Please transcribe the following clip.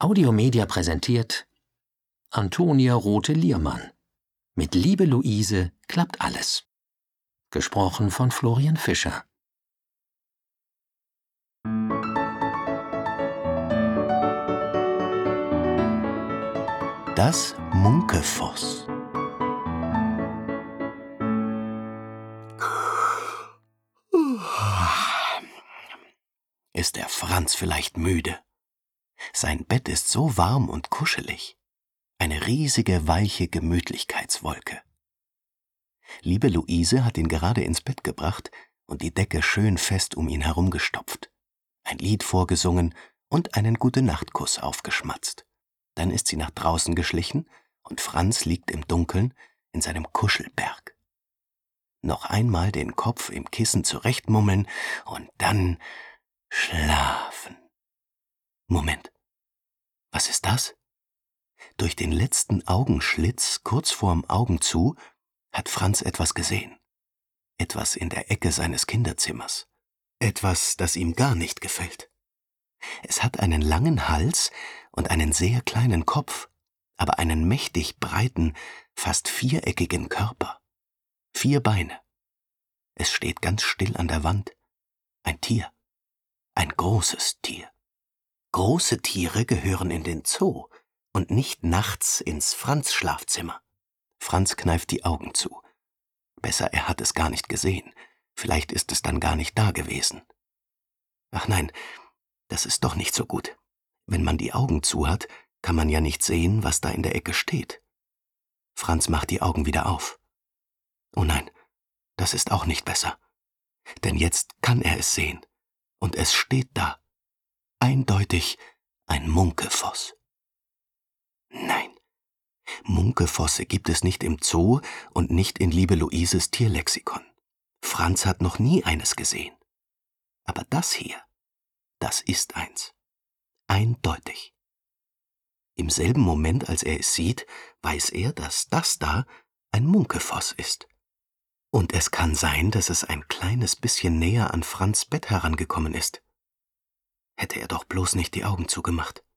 Audiomedia präsentiert Antonia Rothe-Liermann. Mit Liebe Luise klappt alles. Gesprochen von Florian Fischer. Das Munkefoss. Ist der Franz vielleicht müde? Sein Bett ist so warm und kuschelig. Eine riesige, weiche Gemütlichkeitswolke. Liebe Luise hat ihn gerade ins Bett gebracht und die Decke schön fest um ihn herumgestopft, ein Lied vorgesungen und einen Gute-Nacht-Kuss aufgeschmatzt. Dann ist sie nach draußen geschlichen und Franz liegt im Dunkeln in seinem Kuschelberg. Noch einmal den Kopf im Kissen zurechtmummeln und dann schlafen. Moment, was ist das? Durch den letzten Augenschlitz, kurz vorm Augen zu, hat Franz etwas gesehen. Etwas in der Ecke seines Kinderzimmers. Etwas, das ihm gar nicht gefällt. Es hat einen langen Hals und einen sehr kleinen Kopf, aber einen mächtig breiten, fast viereckigen Körper. 4 Beine. Es steht ganz still an der Wand. Ein Tier. Ein großes Tier. Große Tiere gehören in den Zoo und nicht nachts ins Franz-Schlafzimmer. Franz kneift die Augen zu. Besser, er hat es gar nicht gesehen. Vielleicht ist es dann gar nicht da gewesen. Ach nein, das ist doch nicht so gut. Wenn man die Augen zu hat, kann man ja nicht sehen, was da in der Ecke steht. Franz macht die Augen wieder auf. Oh nein, das ist auch nicht besser. Denn jetzt kann er es sehen. Und es steht da. Eindeutig ein Munkefoss. Nein, Munkefosse gibt es nicht im Zoo und nicht in Liebe Luises Tierlexikon. Franz hat noch nie eines gesehen. Aber das hier, das ist eins. Eindeutig. Im selben Moment, als er es sieht, weiß er, dass das da ein Munkefoss ist. Und es kann sein, dass es ein kleines bisschen näher an Franz' Bett herangekommen ist. Hätte er doch bloß nicht die Augen zugemacht.